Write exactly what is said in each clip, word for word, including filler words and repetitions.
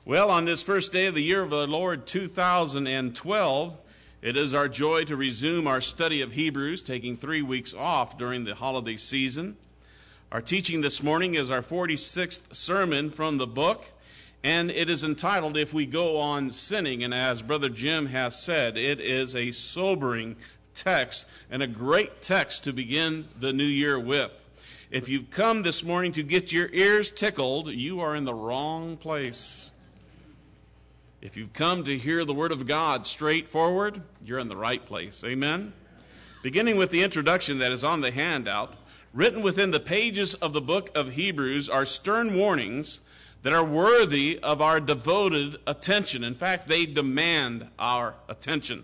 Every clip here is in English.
Well, on this first day of the year of the Lord two thousand twelve, it is our joy to resume our study of Hebrews, taking three weeks off during the holiday season. Our teaching this morning is our forty-sixth sermon from the book, and it is entitled, If We Go On Sinning. And as Brother Jim has said, it is a sobering text and a great text to begin the new year with. If you've come this morning to get your ears tickled, you are in the wrong place. If you've come to hear the Word of God straightforward, you're in the right place. Amen? Beginning with the introduction that is on the handout, written within the pages of the book of Hebrews are stern warnings that are worthy of our devoted attention. In fact, they demand our attention.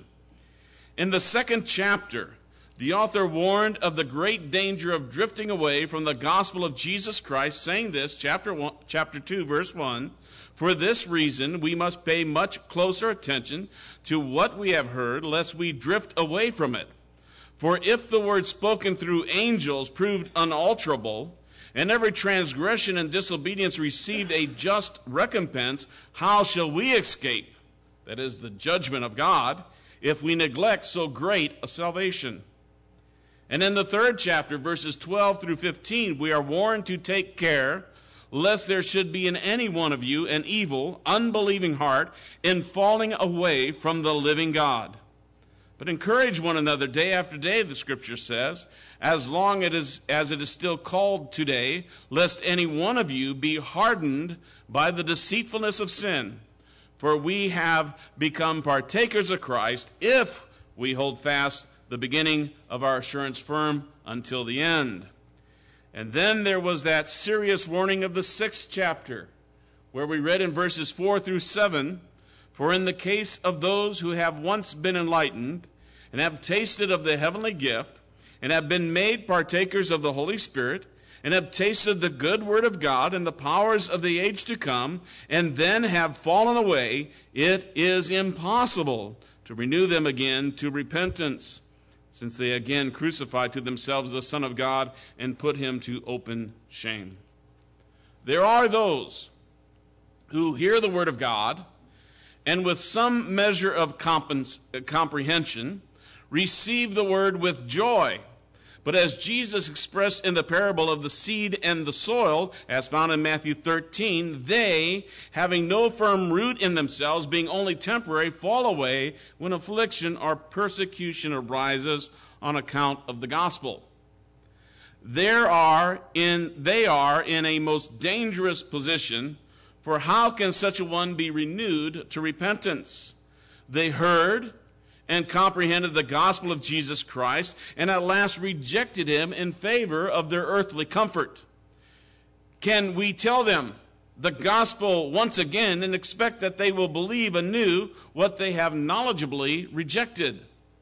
In the second chapter, the author warned of the great danger of drifting away from the gospel of Jesus Christ, saying this, chapter one, chapter two, verse one, "For this reason we must pay much closer attention to what we have heard, lest we drift away from it. For if the word spoken through angels proved unalterable, and every transgression and disobedience received a just recompense, how shall we escape," that is, the judgment of God, "if we neglect so great a salvation?" And in the third chapter, verses twelve through fifteen, we are warned to take care lest there should be in any one of you an evil, unbelieving heart in falling away from the living God. But encourage one another day after day, the Scripture says, as long it is, as it is still called today, lest any one of you be hardened by the deceitfulness of sin. For we have become partakers of Christ if we hold fast the beginning of our assurance firm until the end. And then there was that serious warning of the sixth chapter, where we read in verses four through seven, "For in the case of those who have once been enlightened, and have tasted of the heavenly gift, and have been made partakers of the Holy Spirit, and have tasted the good word of God and the powers of the age to come, and then have fallen away, it is impossible to renew them again to repentance, since they again crucified to themselves the Son of God and put him to open shame." There are those who hear the word of God and with some measure of compens- comprehension receive the word with joy. But as Jesus expressed in the parable of the seed and the soil, as found in Matthew thirteen, they, having no firm root in themselves, being only temporary, fall away when affliction or persecution arises on account of the gospel. There are in, they are in a most dangerous position, for how can such a one be renewed to repentance? They heard and comprehended the gospel of Jesus Christ, and at last rejected him in favor of their earthly comfort. Can we tell them the gospel once again and expect that they will believe anew what they have knowledgeably rejected?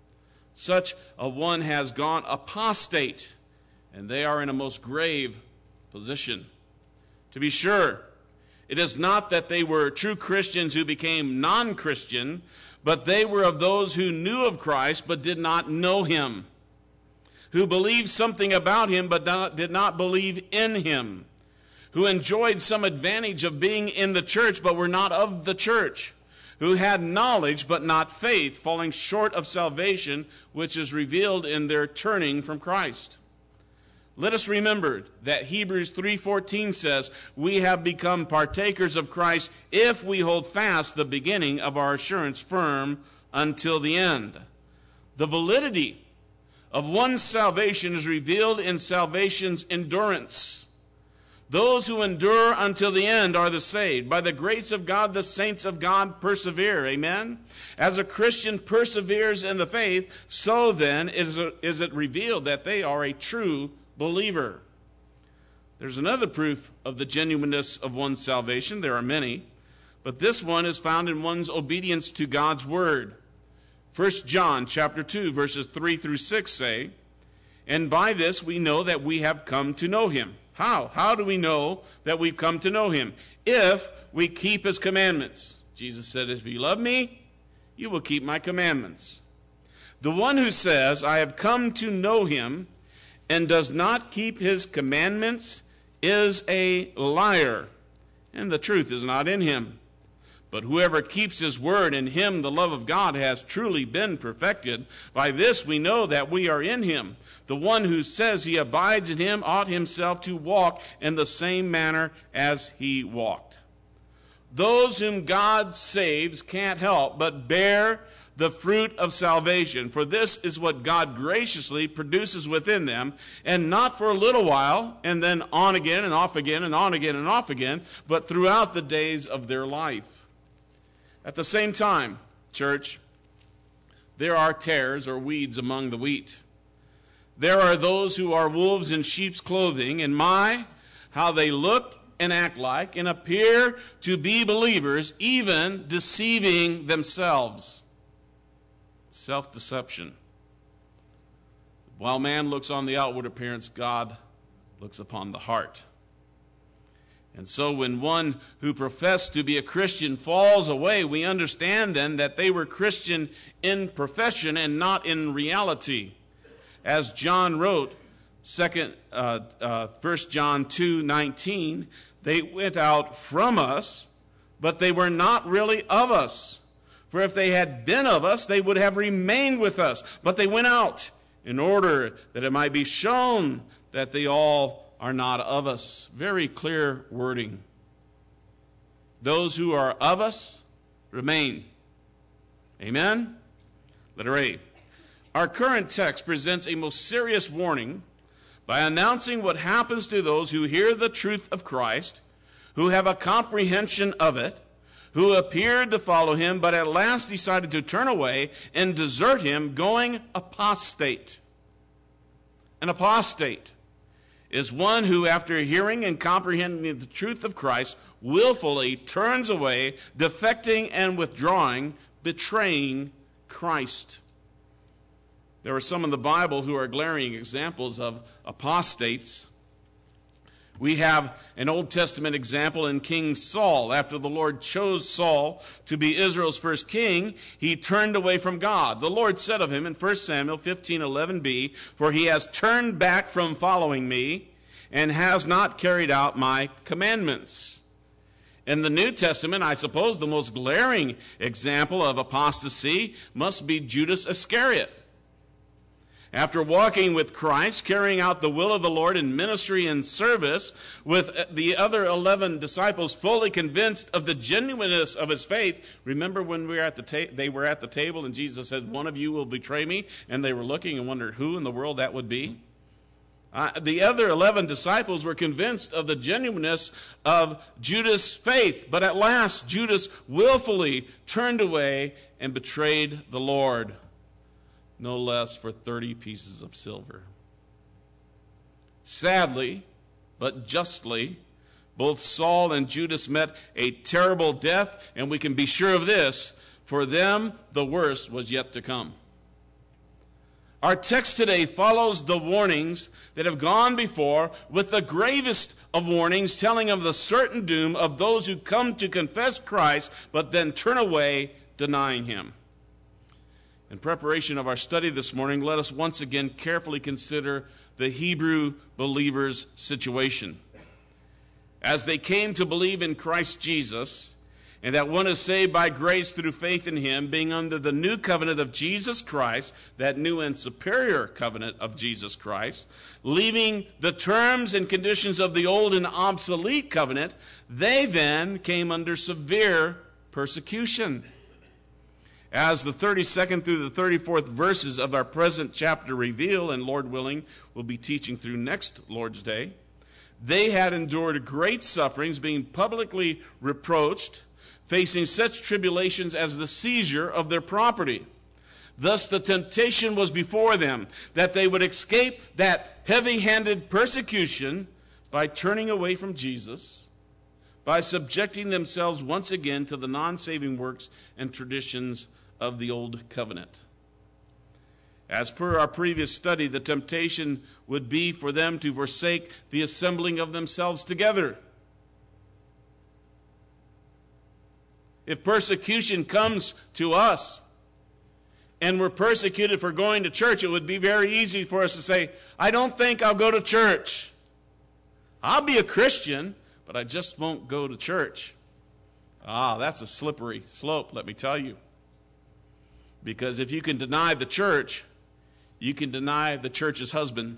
Such a one has gone apostate, and they are in a most grave position. To be sure, it is not that they were true Christians who became non-Christian, but they were of those who knew of Christ but did not know him, who believed something about him but not, did not believe in him, who enjoyed some advantage of being in the church but were not of the church, who had knowledge but not faith, falling short of salvation, which is revealed in their turning from Christ. Let us remember that Hebrews three fourteen says, "We have become partakers of Christ if we hold fast the beginning of our assurance firm until the end." The validity of one's salvation is revealed in salvation's endurance. Those who endure until the end are the saved. By the grace of God, the saints of God persevere. Amen? As a Christian perseveres in the faith, so then is it revealed that they are a true believer. There's another proof of the genuineness of one's salvation. There are many, but this one is found in one's obedience to God's word. First John chapter two, verses three through six say, "And by this we know that we have come to know him." How? How do we know that we've come to know him? If we keep his commandments. Jesus said, "If you love me, you will keep my commandments." The one who says, "I have come to know him," and does not keep his commandments is a liar, and the truth is not in him. But whoever keeps his word, in him the love of God has truly been perfected. By this we know that we are in him. The one who says he abides in him ought himself to walk in the same manner as he walked. Those whom God saves can't help but bear the fruit of salvation, for this is what God graciously produces within them, and not for a little while, and then on again and off again and on again and off again, but throughout the days of their life. At the same time, church, there are tares or weeds among the wheat. There are those who are wolves in sheep's clothing, and my, how they look and act like and appear to be believers, even deceiving themselves. Self-deception. While man looks on the outward appearance, God looks upon the heart. And so when one who professed to be a Christian falls away, we understand then that they were Christian in profession and not in reality. As John wrote, second, uh, uh, First John two nineteen, they went out from us, but they were not really of us. For if they had been of us, they would have remained with us. But they went out in order that it might be shown that they all are not of us. Very clear wording. Those who are of us remain. Amen? Letter A. Our current text presents a most serious warning by announcing what happens to those who hear the truth of Christ, who have a comprehension of it, who appeared to follow him, but at last decided to turn away and desert him, going apostate. An apostate is one who, after hearing and comprehending the truth of Christ, willfully turns away, defecting and withdrawing, betraying Christ. There are some in the Bible who are glaring examples of apostates. We have an Old Testament example in King Saul. After the Lord chose Saul to be Israel's first king, he turned away from God. The Lord said of him in First Samuel fifteen eleven b, "For he has turned back from following me and has not carried out my commandments." In the New Testament, I suppose the most glaring example of apostasy must be Judas Iscariot. After walking with Christ, carrying out the will of the Lord in ministry and service, with the other eleven disciples fully convinced of the genuineness of his faith. Remember when we were at the ta- they were at the table and Jesus said, "One of you will betray me," and they were looking and wondered who in the world that would be? Uh, the other eleven disciples were convinced of the genuineness of Judas' faith, but at last Judas willfully turned away and betrayed the Lord. No less for thirty pieces of silver. Sadly, but justly, both Saul and Judas met a terrible death, and we can be sure of this, for them the worst was yet to come. Our text today follows the warnings that have gone before with the gravest of warnings, telling of the certain doom of those who come to confess Christ, but then turn away, denying him. In preparation of our study this morning, let us once again carefully consider the Hebrew believers' situation. As they came to believe in Christ Jesus, and that one is saved by grace through faith in him, being under the new covenant of Jesus Christ, that new and superior covenant of Jesus Christ, leaving the terms and conditions of the old and obsolete covenant, they then came under severe persecution. As the thirty-second through the thirty-fourth verses of our present chapter reveal, and Lord willing, we'll be teaching through next Lord's Day, they had endured great sufferings, being publicly reproached, facing such tribulations as the seizure of their property. Thus the temptation was before them that they would escape that heavy-handed persecution by turning away from Jesus, by subjecting themselves once again to the non-saving works and traditions of the old covenant. As per our previous study, the temptation would be for them to forsake the assembling of themselves together. If persecution comes to us and we're persecuted for going to church, it would be very easy for us to say, "I don't think I'll go to church. I'll be a Christian, but I just won't go to church. Ah, that's a slippery slope, let me tell you. Because if you can deny the church, you can deny the church's husband.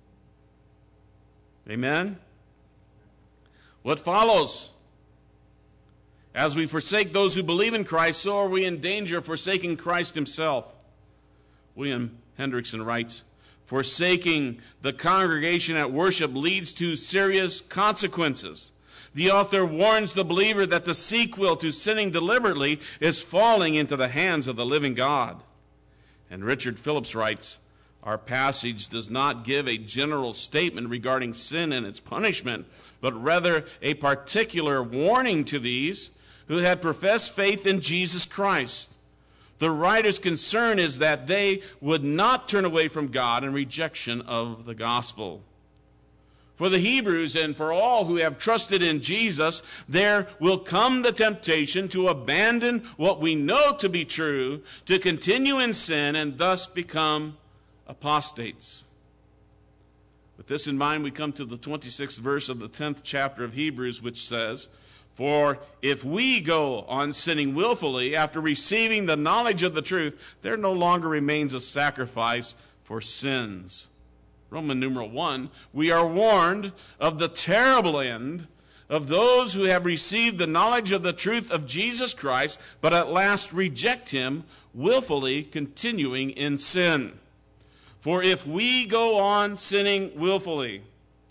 Amen? What follows? As we forsake those who believe in Christ, so are we in danger of forsaking Christ himself. William Hendrickson writes, forsaking the congregation at worship leads to serious consequences. The author warns the believer that the sequel to sinning deliberately is falling into the hands of the living God. And Richard Phillips writes, our passage does not give a general statement regarding sin and its punishment, but rather a particular warning to these who had professed faith in Jesus Christ. The writer's concern is that they would not turn away from God in rejection of the gospel. For the Hebrews and for all who have trusted in Jesus, there will come the temptation to abandon what we know to be true, to continue in sin, and thus become apostates. With this in mind, we come to the twenty-sixth verse of the tenth chapter of Hebrews, which says, for if we go on sinning willfully after receiving the knowledge of the truth, there no longer remains a sacrifice for sins. Roman numeral one, we are warned of the terrible end of those who have received the knowledge of the truth of Jesus Christ, but at last reject him, willfully continuing in sin. For if we go on sinning willfully,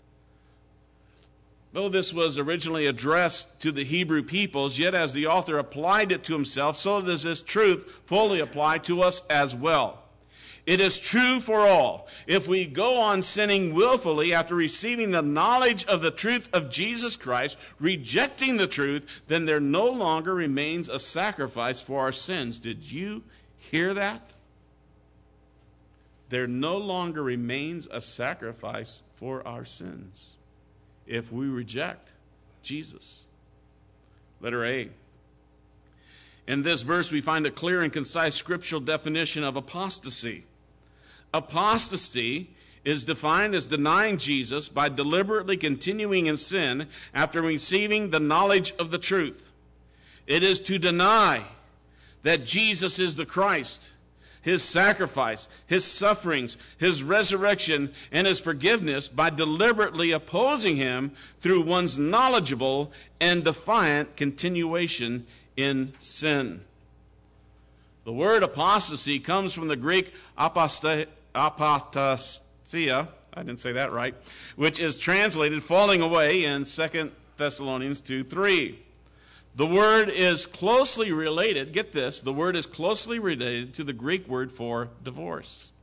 though this was originally addressed to the Hebrew peoples, yet as the author applied it to himself, so does this truth fully apply to us as well. It is true for all. If we go on sinning willfully after receiving the knowledge of the truth of Jesus Christ, rejecting the truth, then there no longer remains a sacrifice for our sins. Did you hear that? There no longer remains a sacrifice for our sins if we reject Jesus. Letter A. In this verse, we find a clear and concise scriptural definition of apostasy. Apostasy is defined as denying Jesus by deliberately continuing in sin after receiving the knowledge of the truth. It is to deny that Jesus is the Christ, his sacrifice, his sufferings, his resurrection, and his forgiveness by deliberately opposing him through one's knowledgeable and defiant continuation in sin. The word apostasy comes from the Greek aposta- apostasia, I didn't say that right, which is translated falling away in Second Thessalonians two three. The word is closely related, get this, the word is closely related to the Greek word for divorce.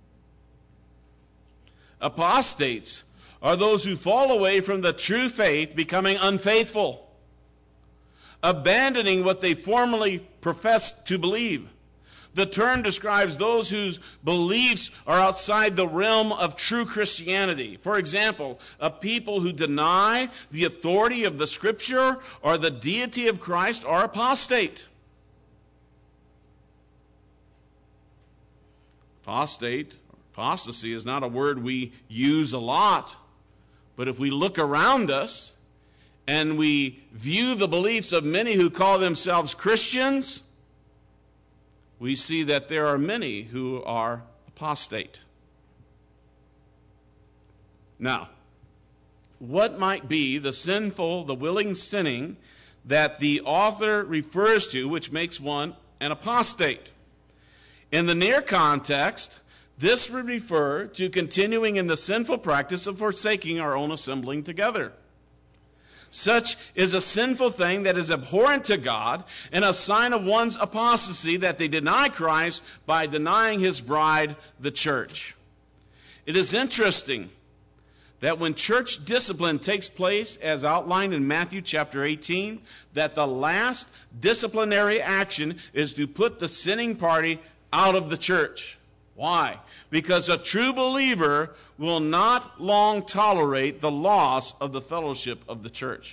Apostates are those who fall away from the true faith, becoming unfaithful, abandoning what they formerly professed to believe. The term describes those whose beliefs are outside the realm of true Christianity. For example, a people who deny the authority of the Scripture or the deity of Christ are apostate. Apostate, apostasy is not a word we use a lot, but if we look around us and we view the beliefs of many who call themselves Christians, we see that there are many who are apostate. Now, what might be the sinful, the willing sinning that the author refers to, which makes one an apostate? In the near context, this would refer to continuing in the sinful practice of forsaking our own assembling together. Such is a sinful thing that is abhorrent to God and a sign of one's apostasy that they deny Christ by denying his bride, the church. It is interesting that when church discipline takes place, as outlined in Matthew chapter eighteen, that the last disciplinary action is to put the sinning party out of the church. Why? Because a true believer will not long tolerate the loss of the fellowship of the church.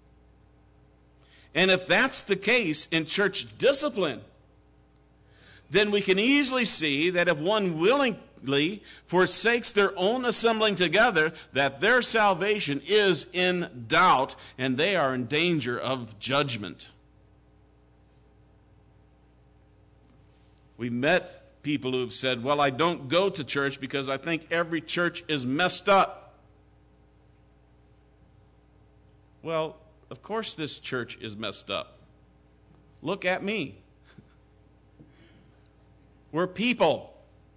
And if that's the case in church discipline, then we can easily see that if one willingly forsakes their own assembling together, that their salvation is in doubt and they are in danger of judgment. We've met people who've said, well, I don't go to church because I think every church is messed up. Well, of course this church is messed up. Look at me. We're people.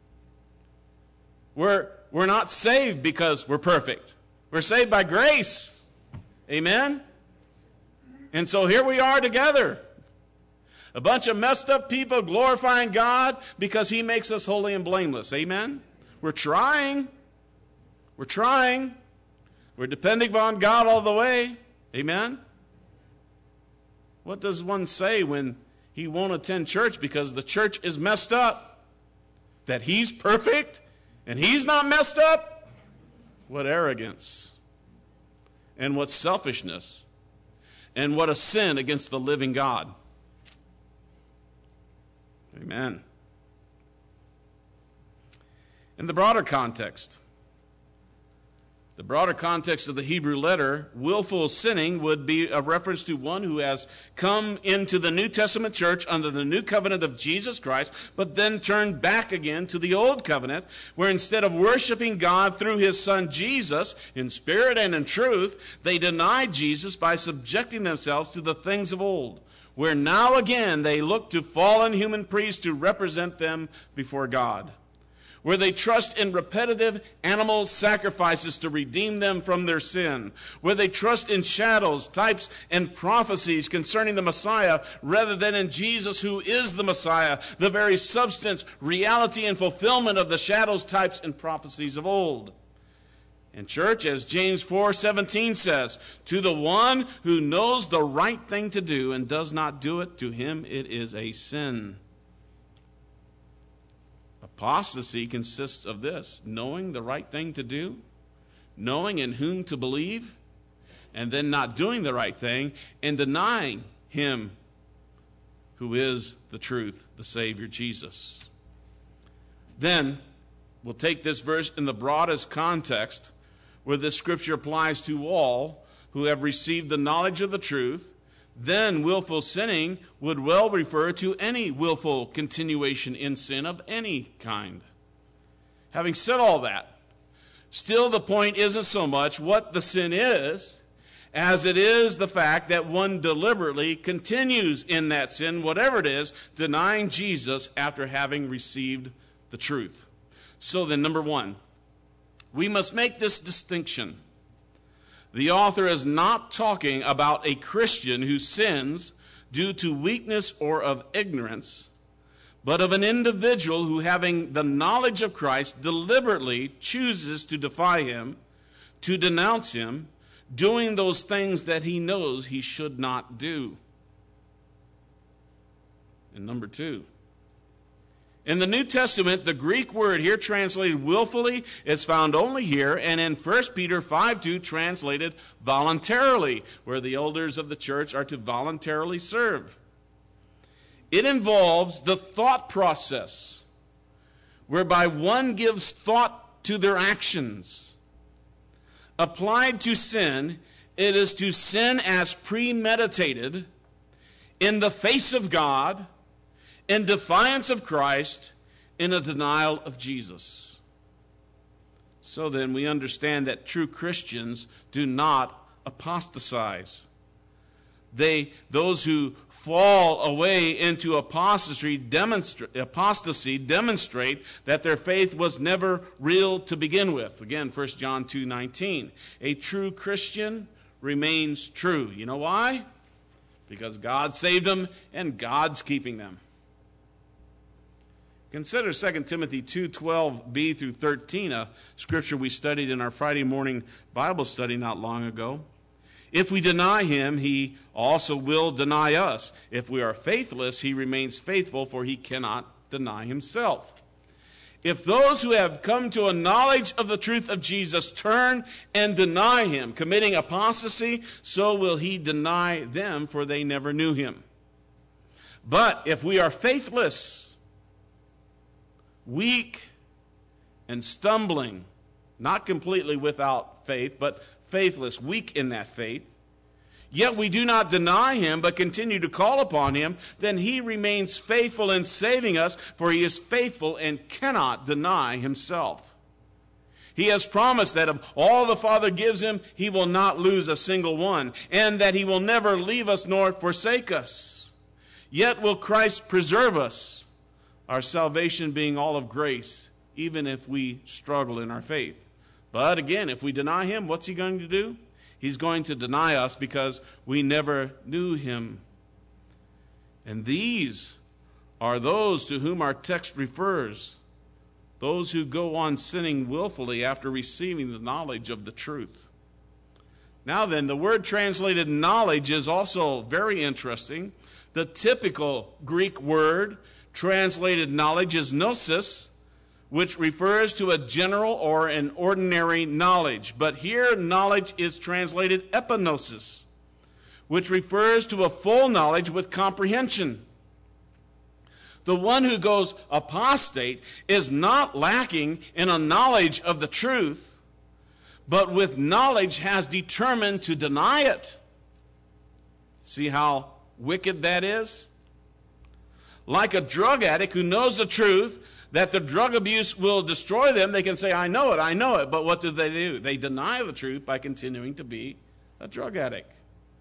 We're, we're not saved because we're perfect. We're saved by grace. Amen? And so here we are together. A bunch of messed up people glorifying God because he makes us holy and blameless. Amen? We're trying. We're trying. We're depending upon God all the way. Amen? What does one say when he won't attend church because the church is messed up? That he's perfect and he's not messed up? What arrogance. And what selfishness. And what a sin against the living God. Amen. In the broader context, the broader context of the Hebrew letter, willful sinning would be a reference to one who has come into the New Testament church under the new covenant of Jesus Christ, but then turned back again to the old covenant, where instead of worshiping God through his son Jesus in spirit and in truth, they denied Jesus by subjecting themselves to the things of old, where now again they look to fallen human priests to represent them before God, where they trust in repetitive animal sacrifices to redeem them from their sin, where they trust in shadows, types, and prophecies concerning the Messiah rather than in Jesus, who is the Messiah, the very substance, reality, and fulfillment of the shadows, types, and prophecies of old. And church, as James four seventeen says, to the one who knows the right thing to do and does not do it, to him it is a sin. Apostasy consists of this: knowing the right thing to do, knowing in whom to believe, and then not doing the right thing and denying him who is the truth, the Savior Jesus. Then we'll take this verse in the broadest context, where this scripture applies to all who have received the knowledge of the truth. Then willful sinning would well refer to any willful continuation in sin of any kind. Having said all that, still the point isn't so much what the sin is, as it is the fact that one deliberately continues in that sin, whatever it is, denying Jesus after having received the truth. So then, number one, we must make this distinction. The author is not talking about a Christian who sins due to weakness or of ignorance, but of an individual who, having the knowledge of Christ, deliberately chooses to defy him, to denounce him, doing those things that he knows he should not do. And number two, in the New Testament, the Greek word here translated willfully is found only here, and in First Peter five two translated voluntarily, where the elders of the church are to voluntarily serve. It involves the thought process, whereby one gives thought to their actions. Applied to sin, it is to sin as premeditated, in the face of God, in defiance of Christ, in a denial of Jesus. So then we understand that true Christians do not apostatize. They, those who fall away into apostasy demonstrate, apostasy demonstrate that their faith was never real to begin with. Again, First John two nineteen. A true Christian remains true. You know why? Because God saved them and God's keeping them. Consider Second Timothy two twelve b through thirteen, a scripture we studied in our Friday morning Bible study not long ago. If we deny him, he also will deny us. If we are faithless, he remains faithful, for he cannot deny himself. If those who have come to a knowledge of the truth of Jesus turn and deny him, committing apostasy, so will he deny them, for they never knew him. But if we are faithless, weak, and stumbling, not completely without faith, but faithless, weak in that faith, yet we do not deny him, but continue to call upon him, then he remains faithful in saving us, for he is faithful and cannot deny himself. He has promised that of all the Father gives him, he will not lose a single one, and that he will never leave us nor forsake us. Yet will Christ preserve us, our salvation being all of grace, even if we struggle in our faith. But again, if we deny him, what's he going to do? He's going to deny us because we never knew him. And these are those to whom our text refers, those who go on sinning willfully after receiving the knowledge of the truth. Now then, the word translated knowledge is also very interesting. The typical Greek word translated knowledge is gnosis, which refers to a general or an ordinary knowledge. But here, knowledge is translated epignosis, which refers to a full knowledge with comprehension. The one who goes apostate is not lacking in a knowledge of the truth, but with knowledge has determined to deny it. See how wicked that is? Like a drug addict who knows the truth, that the drug abuse will destroy them, they can say, I know it, I know it. But what do they do? They deny the truth by continuing to be a drug addict.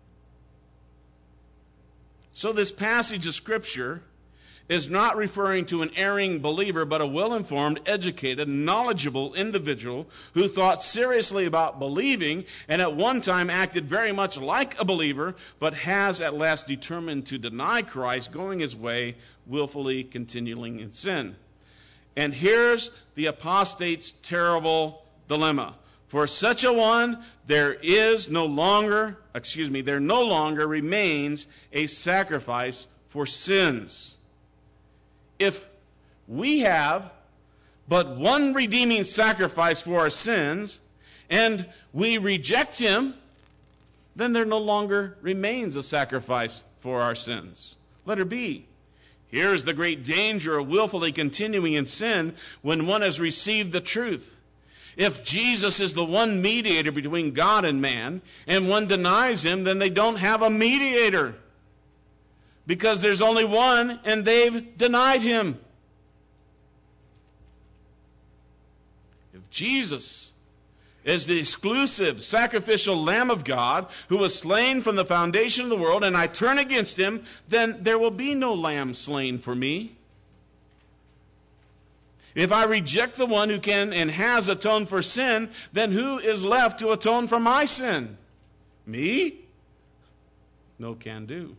So this passage of Scripture is not referring to an erring believer, but a well-informed, educated, knowledgeable individual who thought seriously about believing and at one time acted very much like a believer, but has at last determined to deny Christ, going his way, willfully continuing in sin. And here's the apostate's terrible dilemma. For such a one, there is no longer, excuse me, there no longer remains a sacrifice for sins. If we have but one redeeming sacrifice for our sins, and we reject him, then there no longer remains a sacrifice for our sins. Letter B. Here is the great danger of willfully continuing in sin when one has received the truth. If Jesus is the one mediator between God and man, and one denies him, then they don't have a mediator. Because there's only one, and they've denied him. If Jesus is the exclusive sacrificial Lamb of God who was slain from the foundation of the world, and I turn against him, then there will be no lamb slain for me. If I reject the one who can and has atoned for sin, then who is left to atone for my sin? Me? No can do.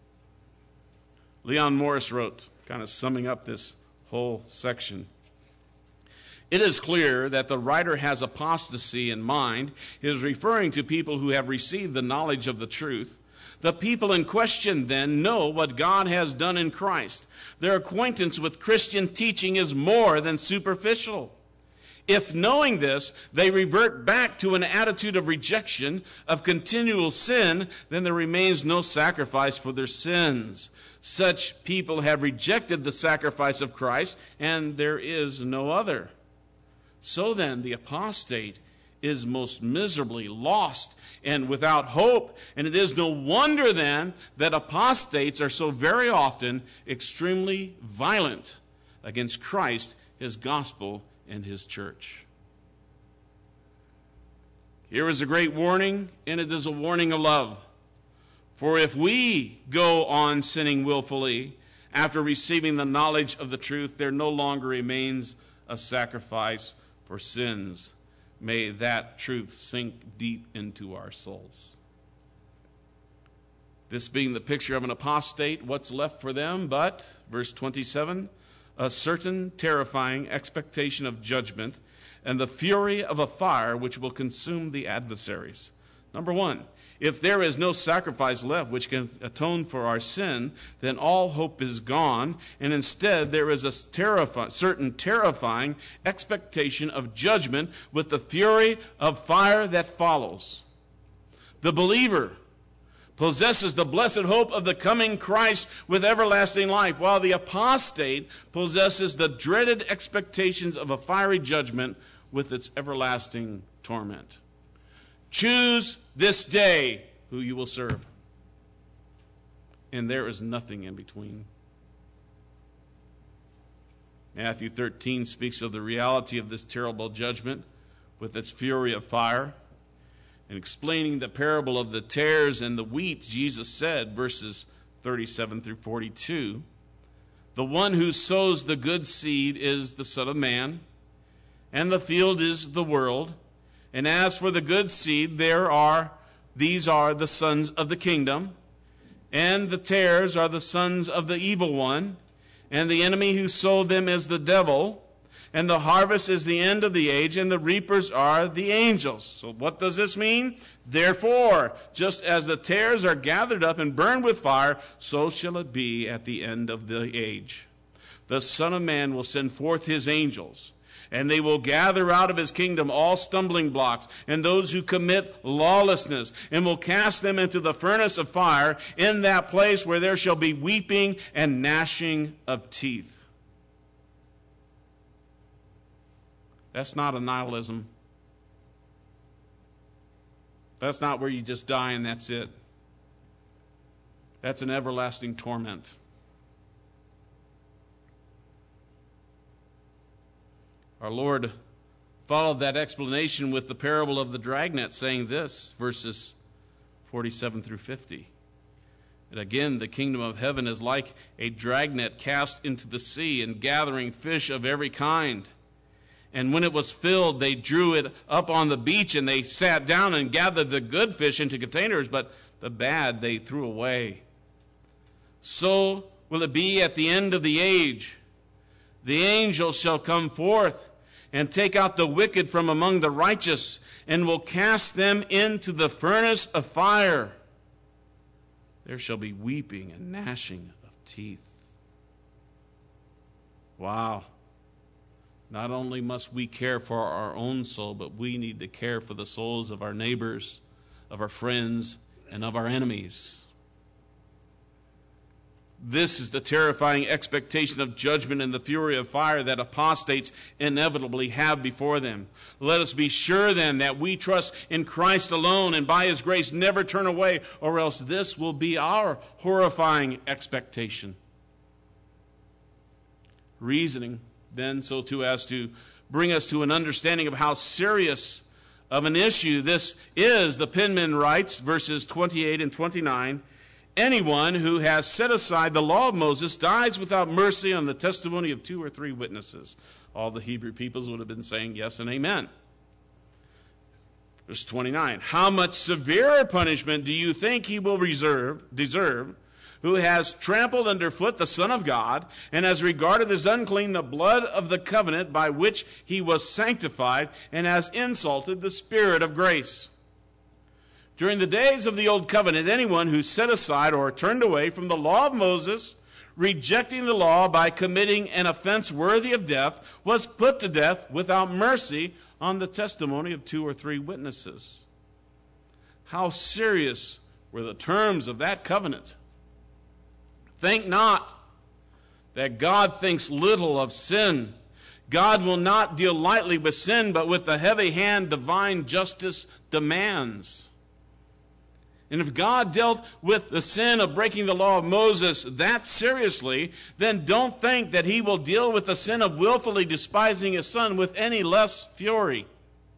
Leon Morris wrote, kind of summing up this whole section, it is clear that the writer has apostasy in mind. He is referring to people who have received the knowledge of the truth. The people in question then know what God has done in Christ. Their acquaintance with Christian teaching is more than superficial. If knowing this, they revert back to an attitude of rejection, of continual sin, then there remains no sacrifice for their sins. Such people have rejected the sacrifice of Christ, and there is no other. So then, the apostate is most miserably lost and without hope, and it is no wonder then that apostates are so very often extremely violent against Christ, his gospel, and his church. Here is a great warning, and it is a warning of love. For if we go on sinning willfully after receiving the knowledge of the truth, there no longer remains a sacrifice for sins. May that truth sink deep into our souls. This being the picture of an apostate, what's left for them but, verse twenty-seven, a certain terrifying expectation of judgment and the fury of a fire which will consume the adversaries. Number one, if there is no sacrifice left which can atone for our sin, then all hope is gone, and instead there is a terrifi- certain terrifying expectation of judgment with the fury of fire that follows. The believer possesses the blessed hope of the coming Christ with everlasting life, while the apostate possesses the dreaded expectations of a fiery judgment with its everlasting torment. Choose this day who you will serve. And there is nothing in between. Matthew thirteen speaks of the reality of this terrible judgment with its fury of fire. And explaining the parable of the tares and the wheat, Jesus said, verses thirty-seven through forty-two, the one who sows the good seed is the Son of Man, and the field is the world. And as for the good seed, there are these are the sons of the kingdom, and the tares are the sons of the evil one, and the enemy who sowed them is the devil. And the harvest is the end of the age, and the reapers are the angels. So what does this mean? Therefore, just as the tares are gathered up and burned with fire, so shall it be at the end of the age. The Son of Man will send forth his angels, and they will gather out of his kingdom all stumbling blocks and those who commit lawlessness, and will cast them into the furnace of fire, in that place where there shall be weeping and gnashing of teeth. That's not annihilism. That's not where you just die and that's it. That's an everlasting torment. Our Lord followed that explanation with the parable of the dragnet, saying this, verses forty-seven through fifty. And again, the kingdom of heaven is like a dragnet cast into the sea and gathering fish of every kind. And when it was filled, they drew it up on the beach, and they sat down and gathered the good fish into containers, but the bad they threw away. So will it be at the end of the age. The angels shall come forth and take out the wicked from among the righteous, and will cast them into the furnace of fire. There shall be weeping and gnashing of teeth. Wow. Not only must we care for our own soul, but we need to care for the souls of our neighbors, of our friends, and of our enemies. This is the terrifying expectation of judgment and the fury of fire that apostates inevitably have before them. Let us be sure then that we trust in Christ alone and by his grace never turn away, or else this will be our horrifying expectation. Reasoning then so too as to bring us to an understanding of how serious of an issue this is, the penman writes, verses twenty-eight and twenty-nine, anyone who has set aside the law of Moses dies without mercy on the testimony of two or three witnesses. All the Hebrew peoples would have been saying yes and amen. Verse twenty-nine, how much severer punishment do you think he will reserve, deserve, who has trampled underfoot the Son of God, and has regarded as unclean the blood of the covenant by which he was sanctified, and has insulted the Spirit of grace? During the days of the Old Covenant, anyone who set aside or turned away from the law of Moses, rejecting the law by committing an offense worthy of death, was put to death without mercy on the testimony of two or three witnesses. How serious were the terms of that covenant? Think not that God thinks little of sin. God will not deal lightly with sin, but with the heavy hand divine justice demands. And if God dealt with the sin of breaking the law of Moses that seriously, then don't think that he will deal with the sin of willfully despising his Son with any less fury.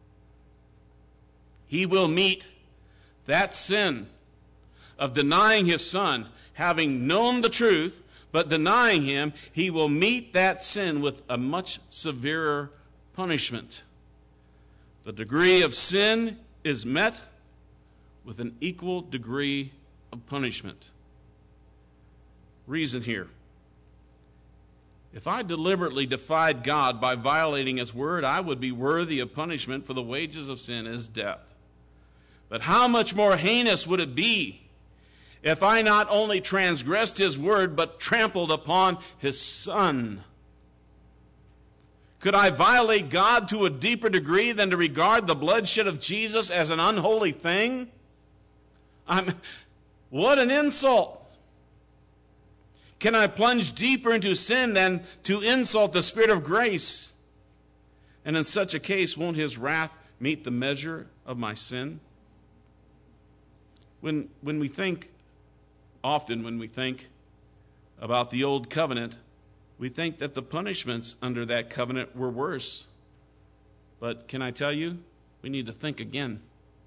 He will meet that sin of denying his Son, having known the truth, but denying him, he will meet that sin with a much severer punishment. The degree of sin is met with an equal degree of punishment. Reason here. If I deliberately defied God by violating his word, I would be worthy of punishment, for the wages of sin is death. But how much more heinous would it be if I not only transgressed his word, but trampled upon his Son? Could I violate God to a deeper degree than to regard the bloodshed of Jesus as an unholy thing? I'm, what an insult. Can I plunge deeper into sin than to insult the Spirit of grace? And in such a case, won't his wrath meet the measure of my sin? When, when we think, often when we think about the old covenant, we think that the punishments under that covenant were worse. But can I tell you, we need to think again.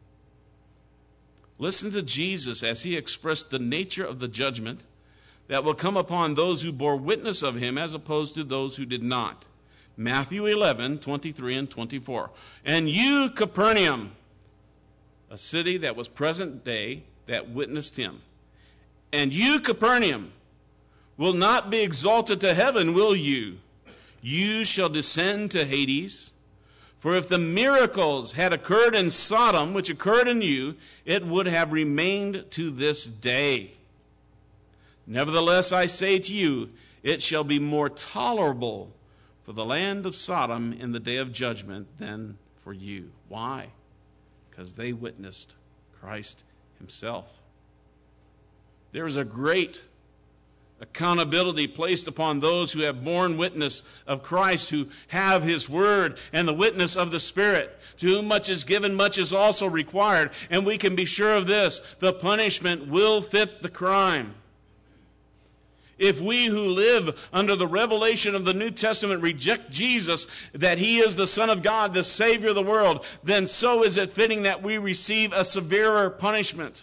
Listen to Jesus as he expressed the nature of the judgment that will come upon those who bore witness of him as opposed to those who did not. Matthew eleven, twenty-three and twenty-four. And you, Capernaum, a city that was present day that witnessed him. And you, Capernaum, will not be exalted to heaven, will you? You shall descend to Hades. For if the miracles had occurred in Sodom, which occurred in you, it would have remained to this day. Nevertheless, I say to you, it shall be more tolerable for the land of Sodom in the day of judgment than for you. Why? Because they witnessed Christ himself. There is a great accountability placed upon those who have borne witness of Christ, who have his word and the witness of the Spirit. To whom much is given, much is also required. And we can be sure of this: the punishment will fit the crime. If we who live under the revelation of the New Testament reject Jesus, that he is the Son of God, the Savior of the world, then so is it fitting that we receive a severer punishment.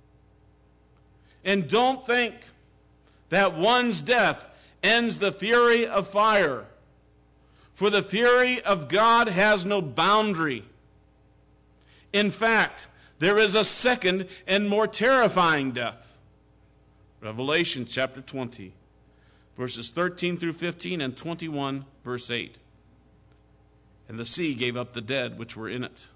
And don't think that one's death ends the fury of fire. For the fury of God has no boundary. In fact, there is a second and more terrifying death. Revelation chapter twenty, verses thirteen through fifteen, and twenty-one, verse eight. And the sea gave up the dead which were in it.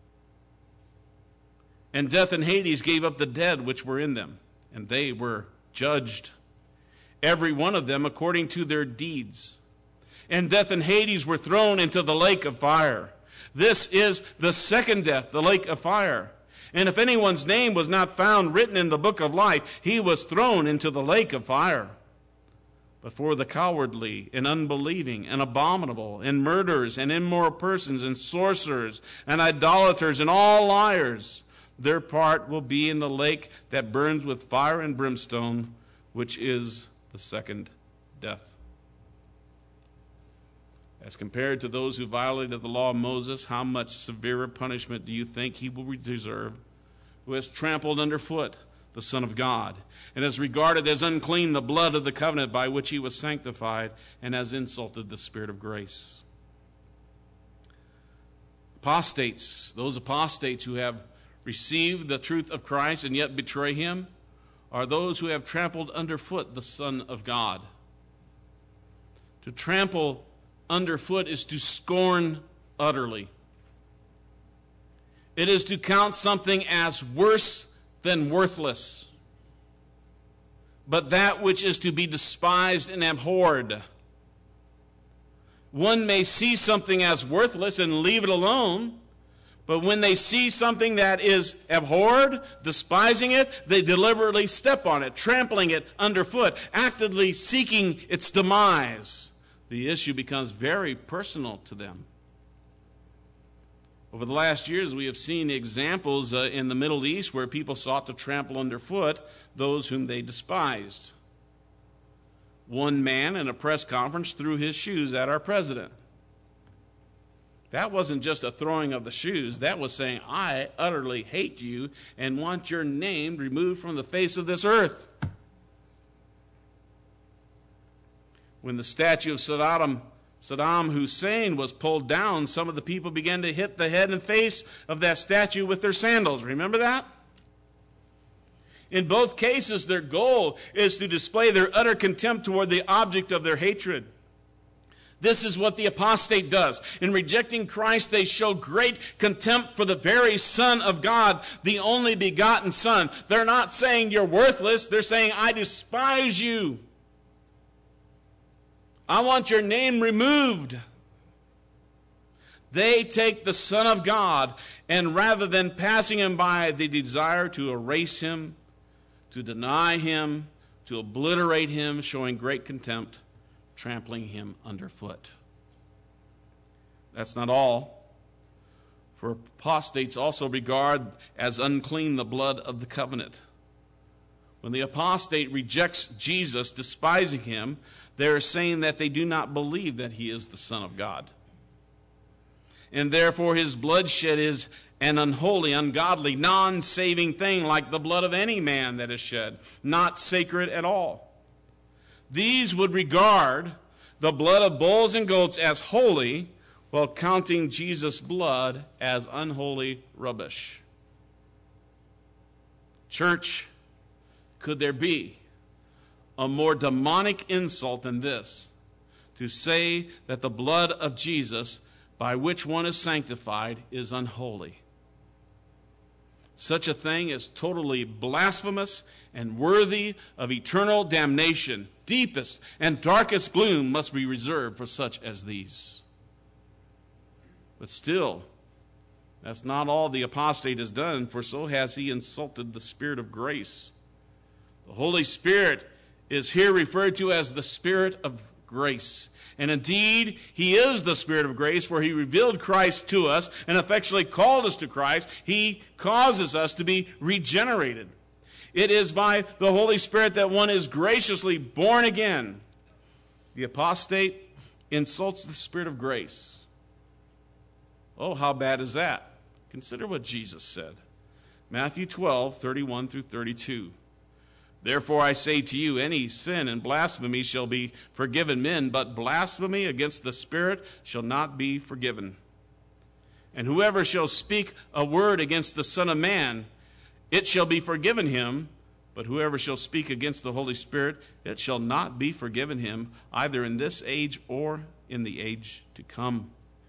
And death and Hades gave up the dead which were in them, and they were judged, every one of them according to their deeds. And death and Hades were thrown into the lake of fire. This is the second death, the lake of fire. And if anyone's name was not found written in the book of life, he was thrown into the lake of fire. But for the cowardly and unbelieving and abominable and murderers and immoral persons and sorcerers and idolaters and all liars, their part will be in the lake that burns with fire and brimstone, which is the second death. As compared to those who violated the law of Moses, how much severer punishment do you think he will deserve, who has trampled underfoot the Son of God, and has regarded as unclean the blood of the covenant by which he was sanctified, and has insulted the Spirit of grace? Apostates, those apostates who have received the truth of Christ and yet betray him, are those who have trampled underfoot the Son of God. To trample underfoot is to scorn utterly. It is to count something as worse than worthless, but that which is to be despised and abhorred. One may see something as worthless and leave it alone, but when they see something that is abhorred, despising it, they deliberately step on it, trampling it underfoot, actively seeking its demise. The issue becomes very personal to them. Over the last years, we have seen examples uh, in the Middle East where people sought to trample underfoot those whom they despised. One man in a press conference threw his shoes at our president. That wasn't just a throwing of the shoes. That was saying, I utterly hate you and want your name removed from the face of this earth. When the statue of Saddam, Saddam Hussein was pulled down, some of the people began to hit the head and face of that statue with their sandals. Remember that? In both cases, their goal is to display their utter contempt toward the object of their hatred. This is what the apostate does. In rejecting Christ, they show great contempt for the very Son of God, the only begotten Son. They're not saying you're worthless. They're saying, I despise you. I want your name removed. They take the Son of God, and rather than passing him by, they desire to erase him, to deny him, to obliterate him, showing great contempt, trampling him underfoot. That's not all. For apostates also regard as unclean the blood of the covenant. When the apostate rejects Jesus, despising him, they are saying that they do not believe that he is the Son of God. And therefore his bloodshed is an unholy, ungodly, non-saving thing, like the blood of any man that is shed, not sacred at all. These would regard the blood of bulls and goats as holy, while counting Jesus' blood as unholy rubbish. Church, could there be a more demonic insult than this? To say that the blood of Jesus, by which one is sanctified, is unholy. Such a thing is totally blasphemous and worthy of eternal damnation. Deepest and darkest gloom must be reserved for such as these. But still, that's not all the apostate has done, for so has he insulted the Spirit of grace. The Holy Spirit is here referred to as the Spirit of grace. And indeed, he is the Spirit of grace, for he revealed Christ to us and effectually called us to Christ. He causes us to be regenerated. It is by the Holy Spirit that one is graciously born again. The apostate insults the Spirit of grace. Oh, how bad is that? Consider what Jesus said. Matthew twelve, thirty-one through thirty-two. Therefore I say to you, any sin and blasphemy shall be forgiven men, but blasphemy against the Spirit shall not be forgiven. And whoever shall speak a word against the Son of Man, it shall be forgiven him. But whoever shall speak against the Holy Spirit, it shall not be forgiven him, either in this age or in the age to come.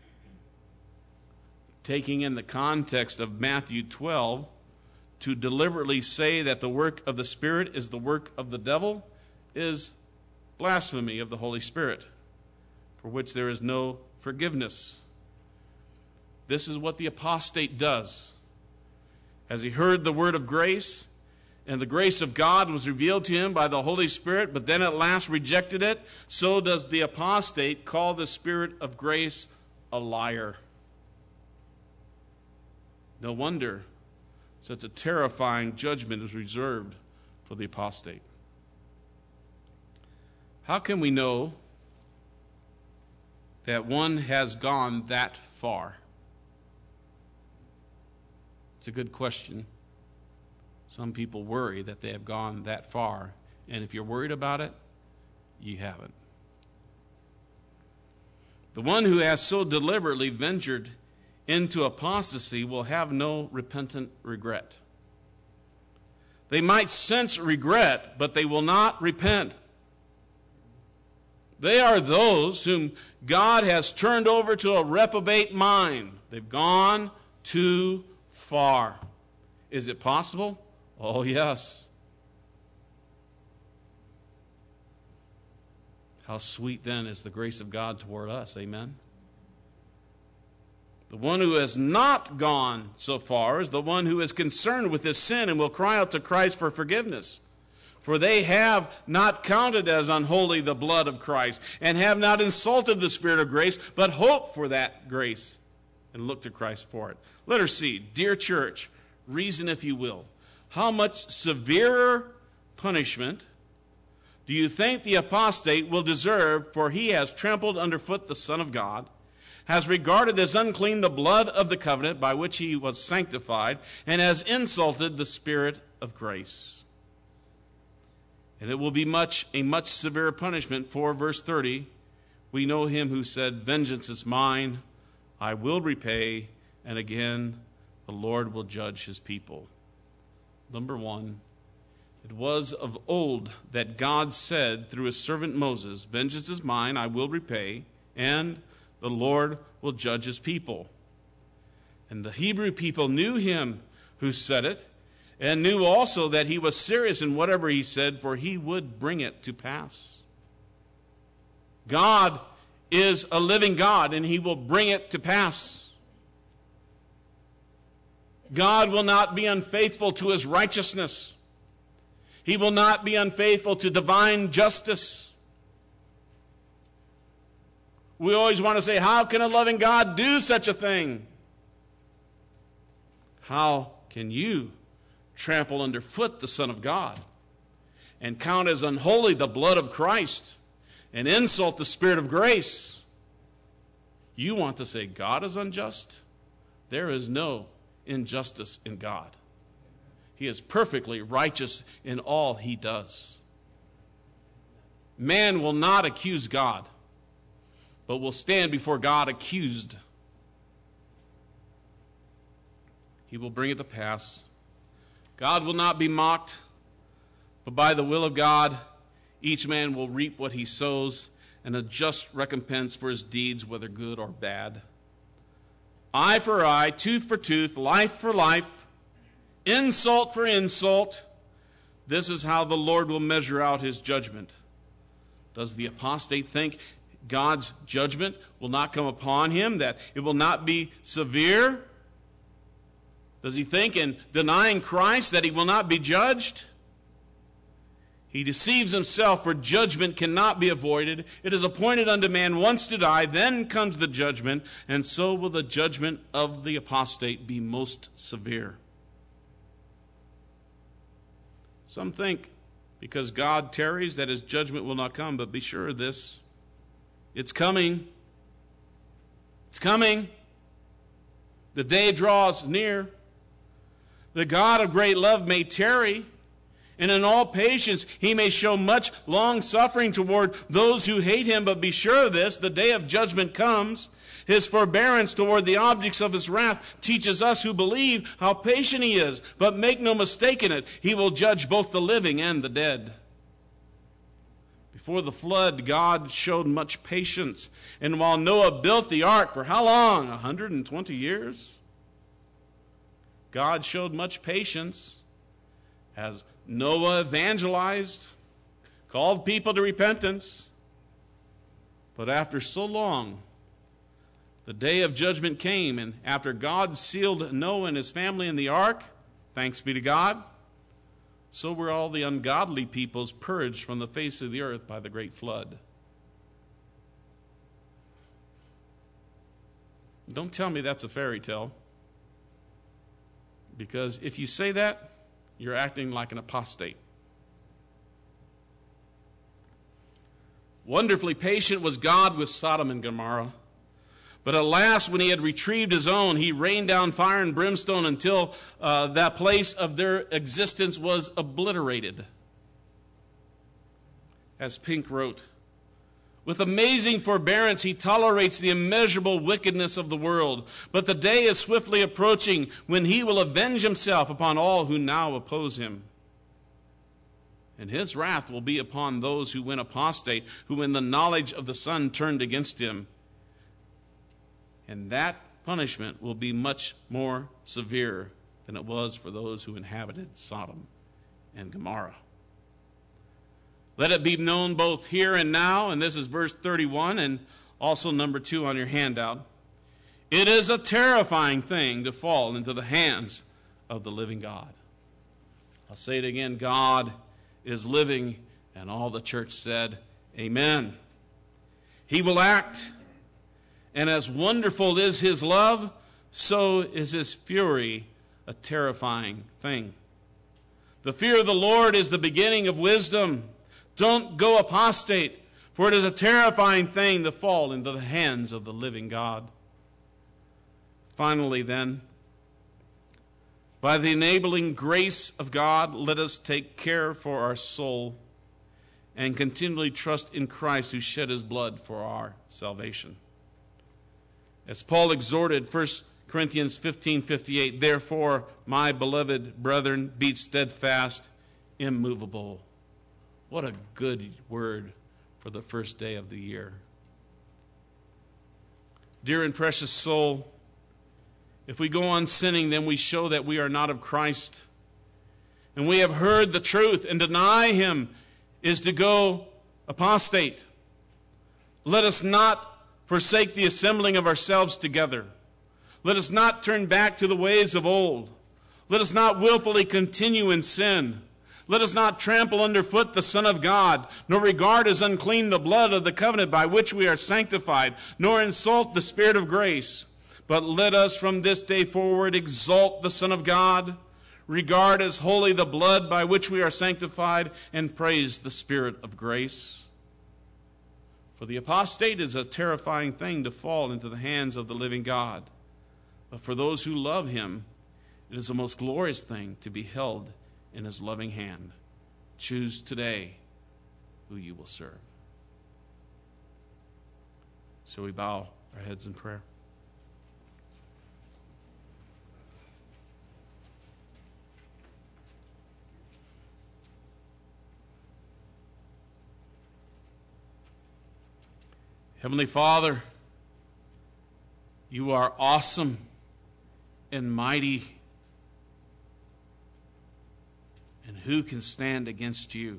Taking in the context of Matthew twelve, to deliberately say that the work of the Spirit is the work of the devil is blasphemy of the Holy Spirit, for which there is no forgiveness. This is what the apostate does. As he heard the word of grace, and the grace of God was revealed to him by the Holy Spirit, but then at last rejected it, so does the apostate call the Spirit of grace a liar. No wonder such a terrifying judgment is reserved for the apostate. How can we know that one has gone that far? It's a good question. Some people worry that they have gone that far, and if you're worried about it, you haven't. The one who has so deliberately ventured into apostasy will have no repentant regret. They might sense regret, but they will not repent. They are those whom God has turned over to a reprobate mind. They've gone too far. Is it possible? Oh, yes. How sweet then is the grace of God toward us, amen? The one who has not gone so far is the one who is concerned with his sin and will cry out to Christ for forgiveness. For they have not counted as unholy the blood of Christ, and have not insulted the Spirit of grace, but hope for that grace and look to Christ for it. Letter C, dear church, reason if you will. How much severer punishment do you think the apostate will deserve, for he has trampled underfoot the Son of God, has regarded as unclean the blood of the covenant by which he was sanctified, and has insulted the Spirit of grace? And it will be much a much severer punishment, for verse thirty, we know him who said, vengeance is mine, I will repay, and again the Lord will judge his people. Number one, it was of old that God said through his servant Moses, vengeance is mine, I will repay, and the Lord will judge his people. And the Hebrew people knew him who said it, and knew also that he was serious in whatever he said, for he would bring it to pass. God is a living God, and he will bring it to pass. God will not be unfaithful to his righteousness. He will not be unfaithful to divine justice. We always want to say, how can a loving God do such a thing? how can you trample underfoot the Son of God and count as unholy the blood of Christ and insult the Spirit of grace? You want to say God is unjust? There is no injustice in God. He is perfectly righteous in all he does. Man will not accuse God, but will stand before God accused. He will bring it to pass. God will not be mocked, but by the will of God, each man will reap what he sows, and a just recompense for his deeds, whether good or bad. Eye for eye, tooth for tooth, life for life, insult for insult. This is how the Lord will measure out his judgment. Does the apostate think God's judgment will not come upon him, that it will not be severe? Does he think in denying Christ that he will not be judged? He deceives himself, for judgment cannot be avoided. It is appointed unto man once to die, then comes the judgment, and so will the judgment of the apostate be most severe. Some think because God tarries that his judgment will not come, but be sure of this: it's coming. It's coming. The day draws near. The God of great love may tarry, and in all patience he may show much long suffering toward those who hate him. But be sure of this: the day of judgment comes. His forbearance toward the objects of his wrath teaches us who believe how patient he is. But make no mistake in it, he will judge both the living and the dead. Before the flood, God showed much patience. And while Noah built the ark for how long? one hundred twenty years? God showed much patience as Noah evangelized, called people to repentance. But after so long, the day of judgment came, and after God sealed Noah and his family in the ark, thanks be to God, so were all the ungodly peoples purged from the face of the earth by the great flood. Don't tell me that's a fairy tale, because if you say that, you're acting like an apostate. Wonderfully patient was God with Sodom and Gomorrah. But alas, when he had retrieved his own, he rained down fire and brimstone until uh, that place of their existence was obliterated. As Pink wrote, with amazing forbearance he tolerates the immeasurable wickedness of the world. But the day is swiftly approaching when he will avenge himself upon all who now oppose him. And his wrath will be upon those who went apostate, who in the knowledge of the Son turned against him. And that punishment will be much more severe than it was for those who inhabited Sodom and Gomorrah. Let it be known both here and now, and this is verse thirty-one and also number two on your handout. It is a terrifying thing to fall into the hands of the living God. I'll say it again: God is living, and all the church said, amen. He will act. And as wonderful is his love, so is his fury a terrifying thing. The fear of the Lord is the beginning of wisdom. Don't go apostate, for it is a terrifying thing to fall into the hands of the living God. Finally, then, by the enabling grace of God, let us take care for our soul and continually trust in Christ, who shed his blood for our salvation. As Paul exhorted, First Corinthians fifteen fifty-eight, therefore, my beloved brethren, be steadfast, immovable. What a good word for the first day of the year. Dear and precious soul, if we go on sinning, then we show that we are not of Christ. And we have heard the truth, and deny him is to go apostate. Let us not forsake the assembling of ourselves together. Let us not turn back to the ways of old. Let us not willfully continue in sin. Let us not trample underfoot the Son of God, nor regard as unclean the blood of the covenant by which we are sanctified, nor insult the Spirit of grace. But let us from this day forward exalt the Son of God, regard as holy the blood by which we are sanctified, and praise the Spirit of grace. For the apostate is a terrifying thing to fall into the hands of the living God. But for those who love him, it is the most glorious thing to be held in his loving hand. Choose today who you will serve. So we bow our heads in prayer. Heavenly Father, you are awesome and mighty, and who can stand against you?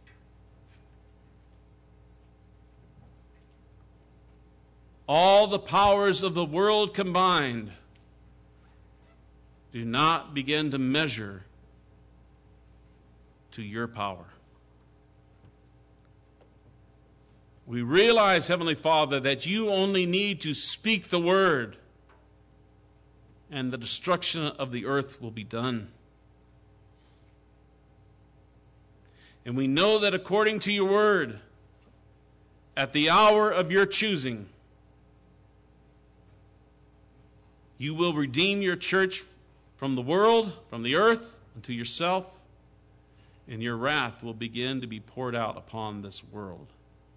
All the powers of the world combined do not begin to measure to your power. We realize, Heavenly Father, that you only need to speak the word, and the destruction of the earth will be done. And we know that according to your word, at the hour of your choosing, you will redeem your church from the world, from the earth, unto yourself, and your wrath will begin to be poured out upon this world.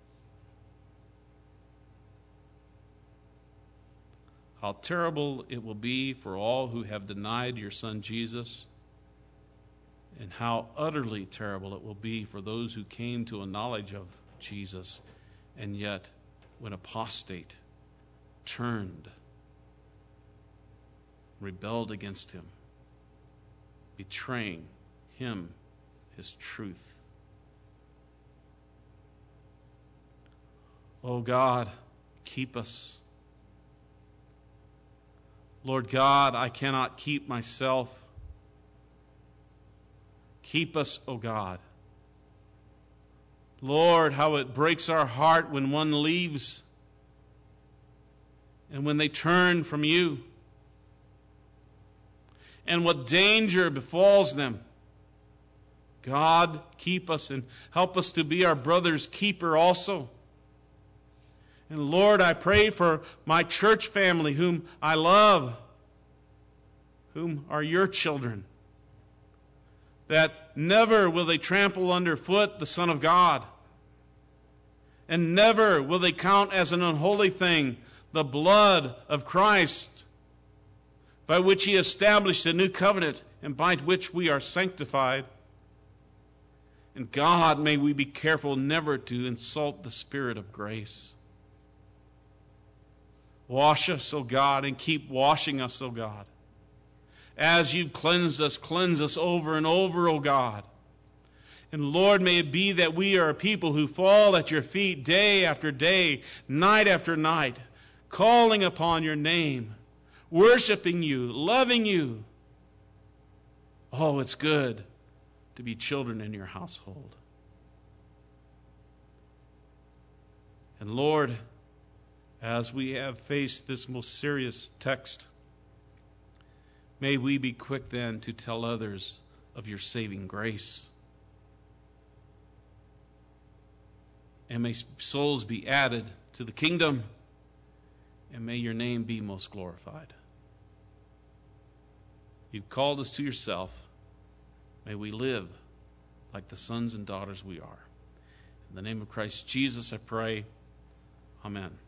How terrible it will be for all who have denied your Son Jesus, and how utterly terrible it will be for those who came to a knowledge of Jesus and yet, when apostate, turned, rebelled against him, betraying him, his truth. Oh God, keep us. Lord God, I cannot keep myself. Keep us, O God. Lord, how it breaks our heart when one leaves and when they turn from you, and what danger befalls them. God, keep us and help us to be our brother's keeper also. And Lord, I pray for my church family whom I love, whom are your children, that never will they trample underfoot the Son of God, and never will they count as an unholy thing the blood of Christ, by which he established a new covenant and by which we are sanctified. And God, may we be careful never to insult the Spirit of grace. Wash us, O God, and keep washing us, O God. As you cleanse us, cleanse us over and over, O God. And Lord, may it be that we are a people who fall at your feet day after day, night after night, calling upon your name, worshiping you, loving you. Oh, it's good to be children in your household. And Lord, as we have faced this most serious text, may we be quick then to tell others of your saving grace. And may souls be added to the kingdom, and may your name be most glorified. You've called us to yourself. May we live like the sons and daughters we are. In the name of Christ Jesus, I pray. Amen.